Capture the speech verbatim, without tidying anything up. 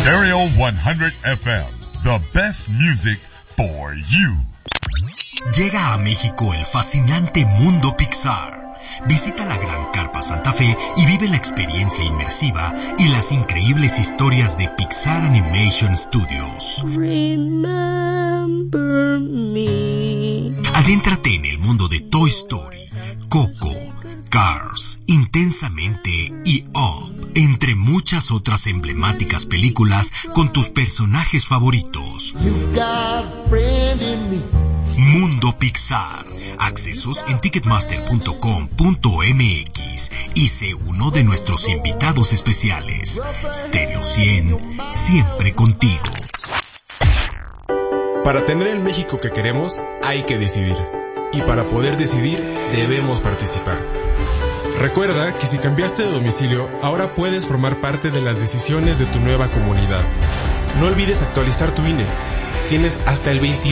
Stereo cien F M, the best music for you. Llega a México el fascinante mundo Pixar. Visita la Gran Carpa Santa Fe y vive la experiencia inmersiva y las increíbles historias de Pixar Animation Studios. Remember me. Adéntrate en el mundo de Toy Story, Coco, Cars, Intensamente y Up, entre muchas otras emblemáticas películas con tus personajes favoritos. You've got a friend in me. Mundo Pixar. Accesos en ticketmaster punto com punto m x y sé uno de nuestros invitados especiales. Stereo cien, siempre contigo. Para tener el México que queremos, hay que decidir. Y para poder decidir, debemos participar. Recuerda que si cambiaste de domicilio, ahora puedes formar parte de las decisiones de tu nueva comunidad. No olvides actualizar tu I N E. Tienes hasta el veintiuno